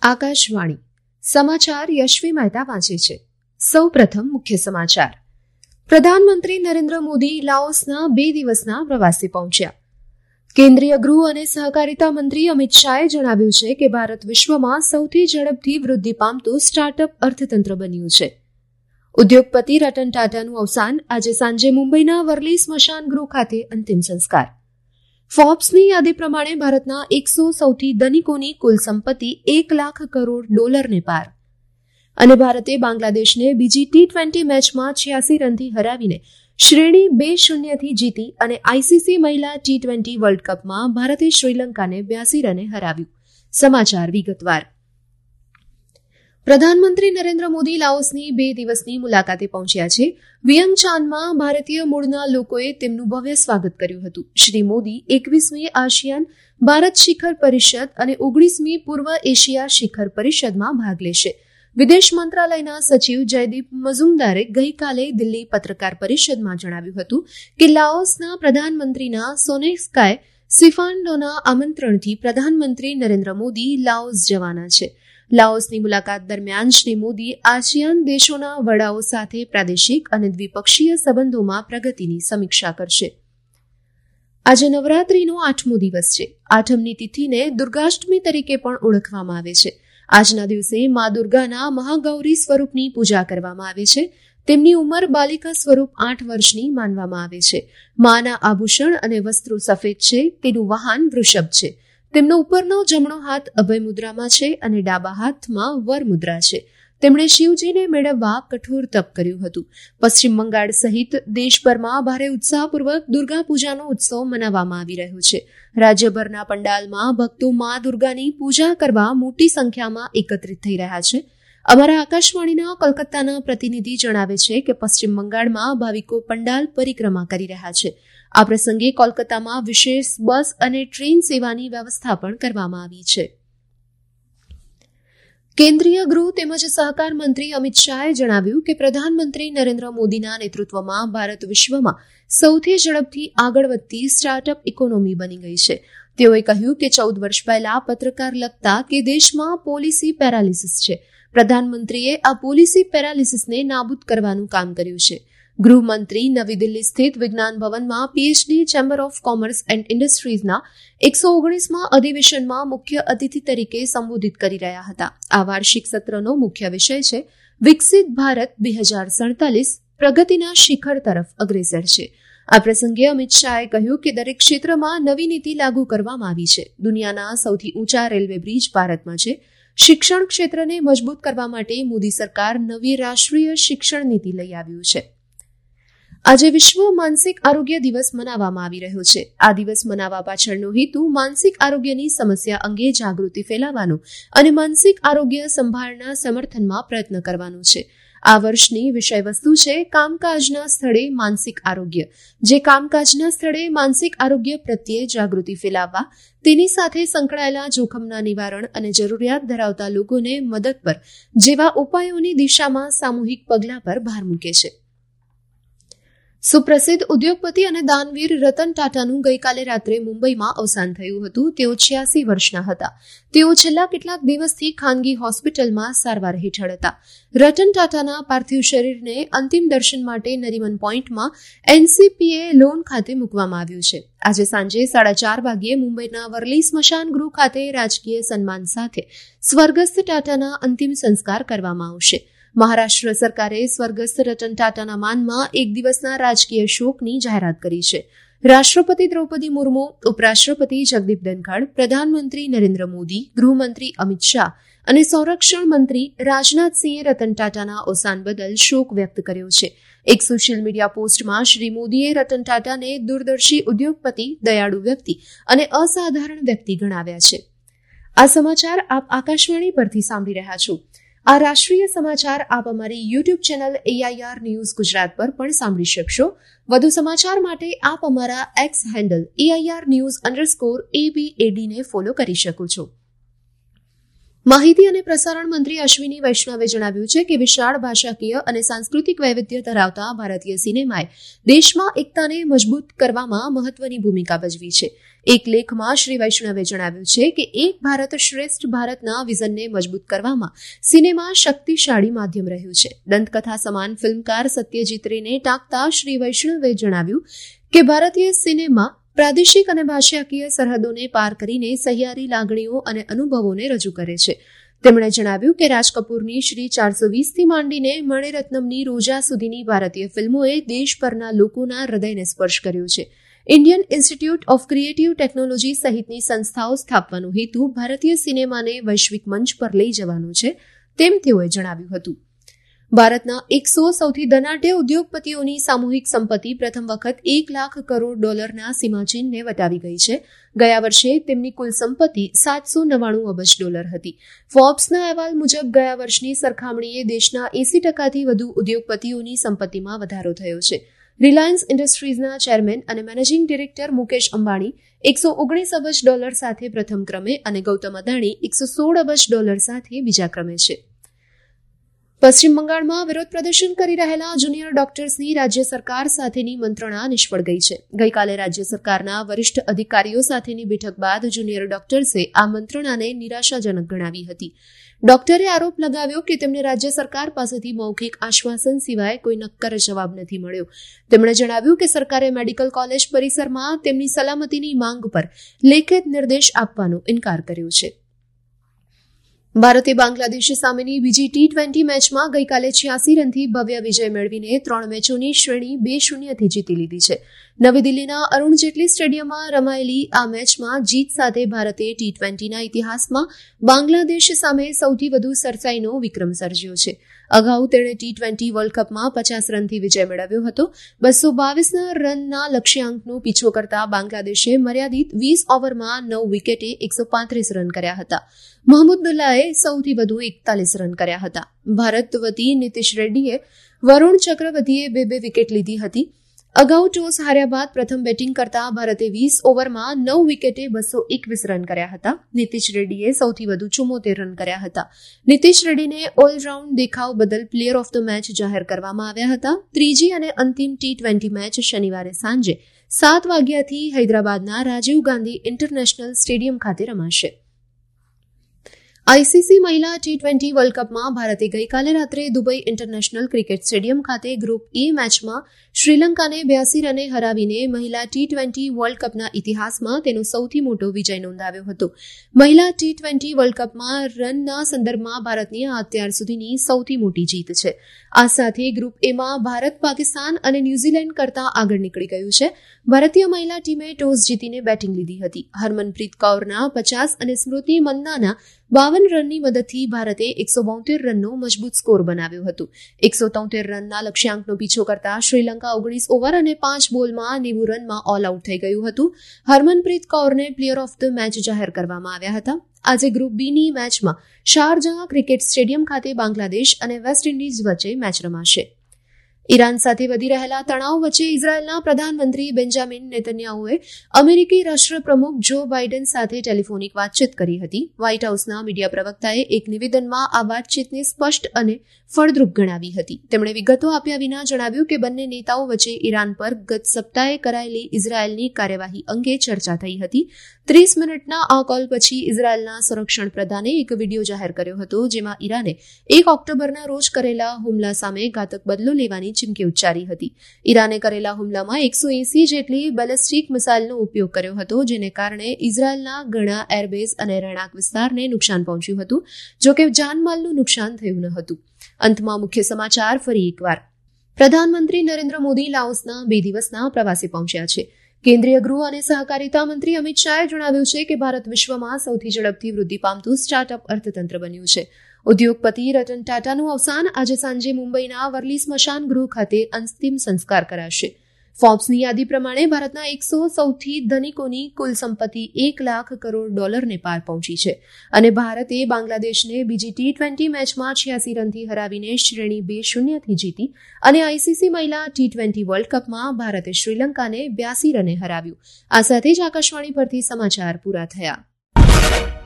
આકાશવાણી સમાચાર યશવી મહેતા વાંચે છે. સૌપ્રથમ મુખ્ય સમાચાર. પ્રધાનમંત્રી નરેન્દ્ર મોદી લાઓસના 2 દિવસના પ્રવાસે પહોંચ્યા. કેન્દ્રીય ગૃહ અને સહકારિતા મંત્રી અમિત શાહે જણાવ્યું છે કે ભારત વિશ્વમાં સૌથી ઝડપથી વૃદ્ધિ પામતું સ્ટાર્ટઅપ અર્થતંત્ર બન્યું છે. ઉદ્યોગપતિ રતન ટાટાનું અવસાન, આજે સાંજે મુંબઈના વર્લી સ્મશાન ગૃહ ખાતે અંતિમ સંસ્કાર. ફોર્બ્સની યાદી પ્રમાણે ભારતના 100 સૌથી ધનિકોની કુલ સંપત્તિ $1,00,000 કરોડ પાર. અને ભારતે બાંગ્લાદેશને બીજી T20 મેચમાં 86 રનથી હરાવીને શ્રેણી 2-0થી જીતી અને આઈસીસી મહિલા T20 વર્લ્ડ કપમાં ભારતે શ્રીલંકાને 82 રને હરાવ્યું. સમાચાર વિગતવાર. પ્રધાનમંત્રી નરેન્દ્ર મોદી લાઓસની 2 દિવસની મુલાકાતે પહોંચ્યા છે. વિયંગચાનમાં ભારતીય મૂળના લોકોએ તેમનું ભવ્ય સ્વાગત કર્યું હતું. શ્રી મોદી 21મી આસિયાન ભારત શિખર પરિષદ અને 19મી પૂર્વ એશિયા શિખર પરિષદમાં ભાગ લેશે. વિદેશ મંત્રાલયના સચિવ જયદીપ મઝુમદારે ગઈકાલે દિલ્હી પત્રકાર પરિષદમાં જણાવ્યું હતું કે લાઓસના પ્રધાનમંત્રીના સોનેસ્કાય સિફાન્ડોના આમંત્રણથી પ્રધાનમંત્રી નરેન્દ્ર મોદી લાઓસ જવાના છે. લાઓસની મુલાકાત દરમિયાન શ્રી મોદી આસિયાન દેશોના વડાઓ સાથે પ્રાદેશિક અને દ્વિપક્ષીય સંબંધોમાં પ્રગતિની સમીક્ષા કરશે. આજે નવરાત્રીનો 8મો દિવસ છે. આઠમની તિથિને દુર્ગાષ્ટમી તરીકે પણ ઓળખવામાં આવે છે. આજના દિવસે મા દુર્ગાના મહાગૌરી સ્વરૂપની પૂજા કરવામાં આવે છે. તેમની ઉંમર બાલિકા સ્વરૂપ 8 વર્ષની માનવામાં આવે છે. માના આભૂષણ અને વસ્ત્રો સફેદ છે. તેનું વાહન વૃષભ છે. તેમનો ઉપરનો જમણો હાથ અભય મુદ્રામાં છે અને ડાબા હાથમાં વર મુદ્રા છે. તેમણે શિવજીને મેળવવા કઠોર તપ કર્યું હતું. પશ્ચિમ બંગાળ સહિત દેશભરમાં ભારે ઉત્સાહપૂર્વક દુર્ગા પૂજાનો ઉત્સવ મનાવવામાં આવી રહ્યો છે. રાજ્યભરના પંડાલમાં ભક્તો મા દુર્ગાની પૂજા કરવા મોટી સંખ્યામાં એકત્રિત થઈ રહ્યા છે. અમારા આકાશવાણીના કોલકાતાના પ્રતિનિધિ જણાવે છે કે પશ્ચિમ બંગાળમાં ભાવિકો પંડાલ પરિક્રમા કરી રહ્યા છે. આ પ્રસંગે કોલકાતામાં વિશેષ બસ અને ટ્રેન સેવાની વ્યવસ્થા પણ કરવામાં આવી છે. કેન્દ્રીય ગૃહ તેમજ સહકાર મંત્રી અમિત શાહે જણાવ્યું કે પ્રધાનમંત્રી નરેન્દ્ર મોદીના નેતૃત્વમાં ભારત વિશ્વમાં સૌથી ઝડપથી આગળ વધતી સ્ટાર્ટઅપ ઇકોનોમી બની ગઈ છે. તેઓએ કહ્યું કે 14 વર્ષ પહેલા પત્રકાર લખતા કે દેશમાં પોલિસી પેરાલિસિસ છે. પ્રધાનમંત્રીએ આ પોલિસી પેરાલિસિસને નાબૂદ કરવાનું કામ કર્યું છે. ગૃહમંત્રી નવી દિલ્હી સ્થિત વિજ્ઞાન ભવનમાં PHD chamber of commerce and ઇન્ડસ્ટ્રીઝના 119મા અધિવેશનમાં મુખ્ય અતિથિ તરીકે સંબોધિત કરી રહ્યા હતા. આ વાર્ષિક સત્રનો મુખ્ય વિષય છે વિકસિત ભારત 2047 પ્રગતિના શિખર તરફ અગ્રેસર છે. આ પ્રસંગે અમિત શાહે કહ્યું કે દરેક ક્ષેત્રમાં નવી નીતિ લાગુ કરવામાં આવી છે. દુનિયાના સૌથી ઊંચા રેલવે બ્રિજ ભારતમાં છે. શિક્ષણ ક્ષેત્રને મજબૂત કરવા માટે મોદી સરકાર નવી રાષ્ટ્રીય શિક્ષણ નીતિ લઈ આવ્યું છે. આજે વિશ્વ માનસિક આરોગ્ય દિવસ મનાવવામાં આવી રહ્યો છે. આ દિવસ મનાવવા પાછળનો હેતુ માનસિક આરોગ્યની સમસ્યા અંગે જાગૃતિ ફેલાવવાનો અને માનસિક આરોગ્ય સંભાળના સમર્થનમાં પ્રયત્ન કરવાનો છે. આ વર્ષની વિષયવસ્તુ છે કામકાજના સ્થળે માનસિક આરોગ્ય. જે કામકાજના સ્થળે માનસિક આરોગ્ય પ્રત્યે જાગૃતિ ફેલાવવા, તેની સાથે સંકળાયેલા જોખમના નિવારણ અને જરૂરિયાત ધરાવતા લોકોને મદદ પર જેવા ઉપાયોની દિશામાં સામૂહિક પગલાં પર ભાર મૂકે છે. સુપ્રસિદ્ધ ઉદ્યોગપતિ અને દાનવીર રતન ટાટાનું ગઈકાલે રાત્રે મુંબઈમાં અવસાન થયું હતું. તેઓ 86 વર્ષના હતા. તેઓ છેલ્લા કેટલાક દિવસથી ખાનગી હોસ્પિટલમાં સારવાર હેઠળ હતા. રતન ટાટાના પાર્થિવ શરીરને અંતિમ દર્શન માટે નરીમન પોઈન્ટમાં NCPA લોન ખાતે મૂકવામાં આવ્યું છે. આજે સાંજે 4:30 વાગ્યે મુંબઈના વર્લી સ્મશાન ગૃહ ખાતે રાજકીય સન્માન સાથે સ્વર્ગસ્થ ટાટાના અંતિમ સંસ્કાર કરવામાં આવશે. મહારાષ્ટ્ર સરકારે સ્વર્ગસ્થ રતન ટાટાના માનમાં 1 દિવસના રાજકીય શોકની જાહેરાત કરી છે. રાષ્ટ્રપતિ દ્રૌપદી મુર્મુ, ઉપરાષ્ટ્રપતિ જગદીપ ધનખડ, પ્રધાનમંત્રી નરેન્દ્ર મોદી, ગૃહમંત્રી અમિત શાહ અને સંરક્ષણ મંત્રી રાજનાથસિંહે રતન ટાટાના અવસાન બદલ શોક વ્યક્ત કર્યો છે. એક સોશિયલ મીડિયા પોસ્ટમાં શ્રી મોદીએ રતન ટાટાને દૂરદર્શી ઉદ્યોગપતિ, દયાળુ વ્યક્તિ અને અસાધારણ વ્યક્તિ ગણાવ્યા છે. આ સમાચાર આપ આકાશવાણી પરથી સાંભળી રહ્યા છો. આ રાષ્ટ્રીય સમાચાર આપ અમારી YouTube channel AIR news Gujarat પર પણ સાંભળી શકશો. વધુ સમાચાર માટે આપ અમારા એક્સ હેન્ડલ AIR News_ABAD ને ફોલો કરી શકો છો. માહિતી અને પ્રસારણ મંત્રી અશ્વિની વૈષ્ણવે જણાવ્યું છે કે વિશાળ ભાષાકીય અને સાંસ્કૃતિક વૈવિધ્ય ધરાવતા ભારતીય સિનેમાએ દેશમાં એકતાને મજબૂત કરવામાં મહત્વની ભૂમિકા ભજવી છે. એક લેખમાં શ્રી વૈષ્ણવે જણાવ્યું છે કે એક ભારત શ્રેષ્ઠ ભારતના વિઝનને મજબૂત કરવામાં સિનેમા શક્તિશાળી માધ્યમ રહ્યું છે. દંતકથા સમાન ફિલ્મકાર સત્યજીત રેને ટાંકતા શ્રી વૈષ્ણવે જણાવ્યું કે ભારતીય સિનેમા પ્રાદેશિક અને ભાષાકીય સરહદોને પાર કરીને સહિયારી લાગણીઓ અને અનુભવોને રજૂ કરે છે. તેમણે જણાવ્યું કે રાજ કપૂરની શ્રી 420થી માંડીને મણિરત્નમની રોજા સુધીની ભારતીય ફિલ્મોએ દેશભરના લોકોના હૃદયને સ્પર્શ કર્યો છે. Indian Institute of Creative Technology સહિતની સંસ્થાઓ સ્થાપવાનો હેતુ ભારતીય સિનેમાને વૈશ્વિક મંચ પર લઈ જવાનો છે, તેમ તેઓએ જણાવ્યું હતું. ભારતના 100 સૌથી ધનાઢ્ય ઉદ્યોગપતિઓની સામૂહિક સંપત્તિ પ્રથમ વખત $1 લાખ કરોડ સીમાચિહ્નને વટાવી ગઈ છે. ગયા વર્ષે તેમની કુલ સંપત્તિ $799 અબજ હતી. ફોર્બ્સના અહેવાલ મુજબ ગયા વર્ષની સરખામણીએ દેશના 80%થી વધુ ઉદ્યોગપતિઓની સંપત્તિમાં વધારો થયો છે. રિલાયન્સ ઇન્ડસ્ટ્રીઝના ચેરમેન અને મેનેજિંગ ડિરેક્ટર મુકેશ અંબાણી $119 અબજ સાથે પ્રથમ ક્રમે અને ગૌતમ અદાણી $116 અબજ સાથે બીજા ક્રમે છે. પશ્ચિમ બંગાળમાં વિરોધ પ્રદર્શન કરી રહેલા જુનિયર ડોક્ટર્સની રાજ્ય સરકાર સાથેની મંત્રણા નિષ્ફળ ગઈ છે. ગઈકાલે રાજ્ય સરકારના વરિષ્ઠ અધિકારીઓ સાથેની બેઠક બાદ જુનિયર ડોક્ટર્સે આ મંત્રણાને નિરાશાજનક ગણાવી હતી. ડોક્ટરે આરોપ લગાવ્યો કે તેમને રાજ્ય સરકાર પાસેથી મૌખિક આશ્વાસન સિવાય કોઈ નક્કર જવાબ નથી મળ્યો. તેમણે જણાવ્યું કે સરકારે મેડિકલ કોલેજ પરિસરમાં તેમની સલામતીની માંગ પર લેખિત નિર્દેશ આપવાનો ઇનકાર કર્યો છે. ભારતે બાંગ્લાદેશ સામેની બીજી T20 મેચમાં ગઈકાલે 86 રનથી ભવ્ય વિજય મેળવીને 3 મેચોની શ્રેણી 2-0થી જીતી લીધી છે. નવી દિલ્હીના અરુણ જેટલી સ્ટેડિયમમાં રમાયેલી આ મેચમાં જીત સાથે ભારતે T20ના ઇતિહાસમાં બાંગ્લાદેશ સામે સૌથી વધુ સરસાઈનો વિક્રમ સર્જ્યો છે. અગાઉ તેણે T20 વર્લ્ડ કપમાં 50 રનથી વિજય મેળવ્યો હતો. 222 રનના લક્ષ્યાંકનો પીછો કરતા બાંગ્લાદેશે મર્યાદિત 20 ઓવરમાં 9 વિકેટે 135 રન કર્યા હતા. મહમુદુલ્લાહે સૌથી વધુ 41 રન કર્યા હતા. ભારત વતી નીતિશ રેડ્ડીએ વરુણ ચક્રવર્તીએ 2 વિકેટ લીધી હતી. અગાઉ ટોસ હાર્યા બાદ પ્રથમ બેટિંગ કરતા ભારતે 20 ઓવરમાં 9 વિકેટે 221 રન કર્યા હતા. નીતિશ રેડ્ડીએ સૌથી વધુ 74 રન કર્યા હતા. નીતિશ રેડ્ડીને ઓલરાઉન્ડ દેખાવ બદલ પ્લેયર ઓફ ધ મેચ જાહેર કરવામાં આવ્યા હતા. ત્રીજી અને અંતિમ T20 મેચ શનિવારે સાંજે 7 વાગ્યાથી હૈદરાબાદના રાજીવ ગાંધી ઇન્ટરનેશનલ સ્ટેડિયમ ખાતે રમાશે. આઈસીસી મહિલા T20 વર્લ્ડ કપમાં ભારતે ગઈકાલે રાત્રે દુબઈ ઇન્ટરનેશનલ ક્રિકેટ સ્ટેડિયમ ખાતે ગ્રુપ E મેચમાં શ્રીલંકાને 82 રને હરાવીને મહિલા T20 વર્લ્ડ કપના ઇતિહાસમાં તેનો સૌથી મોટો વિજય નોંધાવ્યો હતો. મહિલા T20 વર્લ્ડ કપમાં રનના સંદર્ભમાં ભારતની આ અત્યાર સુધીની સૌથી મોટી જીત છે. આ સાથે ગ્રુપ Aમાં ભારત પાકિસ્તાન અને ન્યૂઝીલેન્ડ કરતાં આગળ નીકળી ગયું છે. ભારતીય મહિલા ટીમે ટોસ જીતીને બેટિંગ લીધી હતી. હરમનપ્રીત કૌરના 50 અને સ્મૃતિ મંદાના 52 રનની મદદથી ભારતે 172 રનનો મજબૂત સ્કોર બનાવ્યો હતો. 173 રનના લક્ષ્યાંકનો પીછો કરતા શ્રીલંકા 19 ઓવર અને 5 બોલમાં 90 રનમાં ઓલ આઉટ થઈ ગયું હતું. હરમનપ્રીત કૌરને પ્લેયર ઓફ ધ મેચ જાહેર કરવામાં આવ્યા હતા. આજે ગ્રુપ બીની મેચમાં શારજાહ ક્રિકેટ સ્ટેડિયમ ખાતે બાંગ્લાદેશ અને વેસ્ટ ઇન્ડિઝ વચ્ચે મેચ રમાશે. ઈરાન સાથે વધી રહેલા તણાવ વચ્ચે ઇઝરાયેલના પ્રધાનમંત્રી બેન્જામિન નેતન્યાહુએ અમેરિકી રાષ્ટ્રપ્રમુખ જો બાઇડન સાથે ટેલિફોનિક વાતચીત કરી હતી. વ્હાઇટ હાઉસના મીડિયા પ્રવક્તાએ એક નિવેદનમાં આ વાતચીતને સ્પષ્ટ અને ફળદ્રુપ ગણાવી હતી. તેમણે વિગતો આપ્યા વિના જણાવ્યું કે બંને નેતાઓ વચ્ચે ઈરાન પર ગત સપ્તાહે કરાયેલી ઇઝરાયેલની કાર્યવાહી અંગે ચર્ચા થઈ હતી. 30 મિનિટના આ કોલ પછી ઇઝરાયેલના સંરક્ષણ પ્રધાને એક વિડીયો જાહેર કર્યો હતો, જેમાં ઈરાને 1 ઓક્ટોબરના રોજ કરેલા હુમલા સામે ઘાતક બદલો લેવાની ચીમકી ઉચ્ચારી હતી. ઈરાને કરેલા હુમલામાં 180 જેટલી બેલેસ્ટિક મિસાઇલનો ઉપયોગ કર્યો હતો, જેને કારણે ઇઝરાયેલના ઘણા એરબેઝ અને રહેણાંક વિસ્તારને નુકસાન પહોંચ્યું હતું. જોકે જાનમાલનું નુકસાન થયું ન હતું. અંતમાં મુખ્ય સમાચાર ફરી એકવાર. પ્રધાનમંત્રી નરેન્દ્ર મોદી લાઓસના 2 દિવસના પ્રવાસે પહોંચ્યા છે. કેન્દ્રીય ગૃહ અને સહકારિતા મંત્રી અમિત શાહે જણાવ્યું છે કે ભારત વિશ્વમાં સૌથી ઝડપથી વૃદ્ધિ પામતું સ્ટાર્ટઅપ અર્થતંત્ર બન્યું છે. ઉદ્યોગપતિ રતન ટાટાનું અવસાન. આજે સાંજે મુંબઈના વર્લી સ્મશાન ગૃહ ખાતે અંતિમ સંસ્કાર કરાશે. ફોર્બ્સની યાદી પ્રમાણે ભારતના 100 સૌથી ધનિકોની કુલ સંપત્તિ $1 લાખ કરોડ પાર પહોંચી છે. અને ભારતે બાંગ્લાદેશને બીજી T20 મેચમાં 86 રનથી હરાવીને શ્રેણી 2-0થી જીતી. અને આઈસીસી મહિલા T20 વર્લ્ડ કપમાં ભારતે શ્રીલંકાને 82 રને હરાવ્યું. આ સાથે જ આકાશવાણી પરથી સમાચાર પૂરા થયા.